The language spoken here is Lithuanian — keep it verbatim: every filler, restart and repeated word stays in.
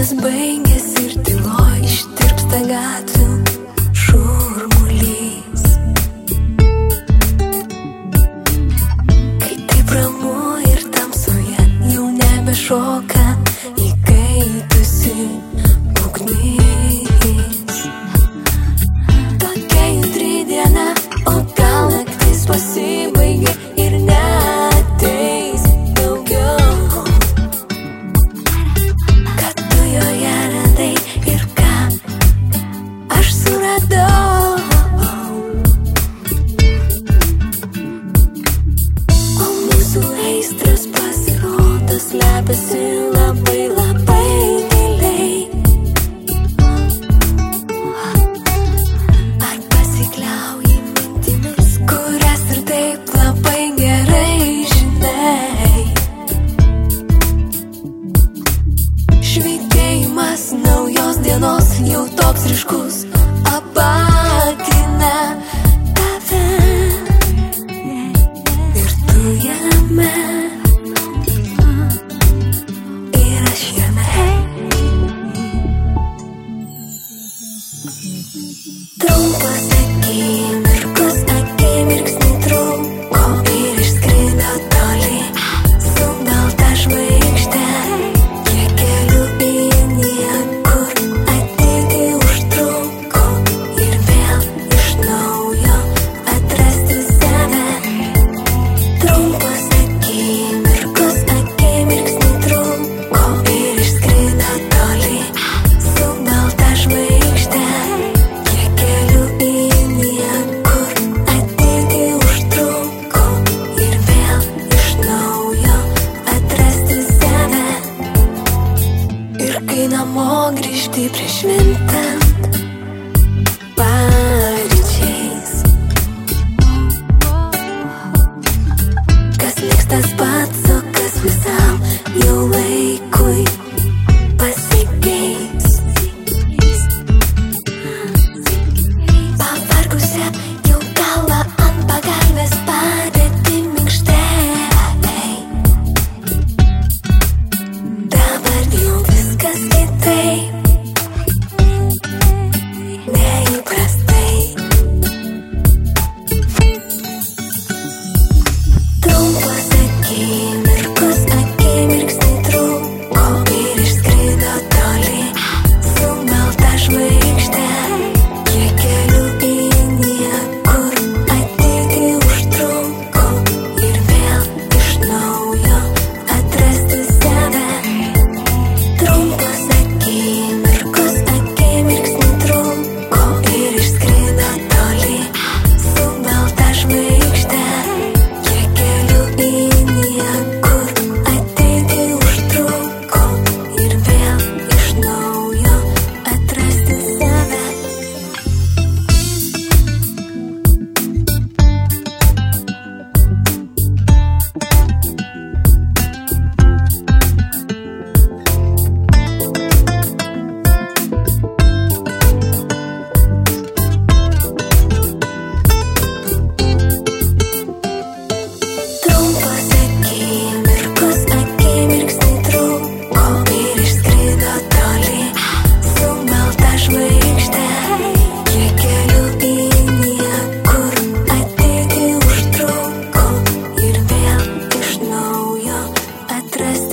viskas baigėsi ir tyloj ištirpsta gatvių šurmulys. Kai taip ramu ir tamsoje jau nebešoka įkaitusi ugnis. Tokia judri diena, o gal naktis pasibaigė ir neateis daugiau. Kad tu joje radai ir ką aš suradau. O mūsų aistros pasirodo slepiasi labai labai giliai. Ar pasikliauji mintimis, kurias ir taip labai gerai žinai? Švytėjimas naujos dienos jau toks ryškus apakina tave. Ir tu jame, ir aš jame. Trumpas akimirkos, akimirksniai truko ir išskrido toli. Subalta žvaigždė, kiek kelių į niekur ateiti užtruko ir vėl iš naujo atrasti save. Trumpas akimirkos, akimirksniai truko ir išskrido toli. Subalta žvaigždė, kiek kelių į niekur ateiti užtruko ir vėl iš naujo atrasti save. Ir kai namo grįžti prieš švintant paryčiais, kas liks tas pats, o kas visam jau laikui pasikeis. Pavargusią jau galvą ant pagalvės padėti minkštelei. Dabar jau viskas kitaip, neįprastai. Trumpas akimirkos, akimirksniai truko ir išskrido toli. Subalta žvaigždė, kiek kelių į niekur ateiti užtruko ir vėl iš naujo atrasti save. Trumpas akimirkos, akimirksniai truko ir išskrido toli. Subalta žvaigždė, kiek kelių į niekur ateiti užtruko ir vėl iš naujo atrasti save. Trumpas akimirkos, akimirksniai truko ir išskrido toli. Subalta žvaigždė, kiek kelių į niekur ateiti užtruko ir vėl iš naujo atrasti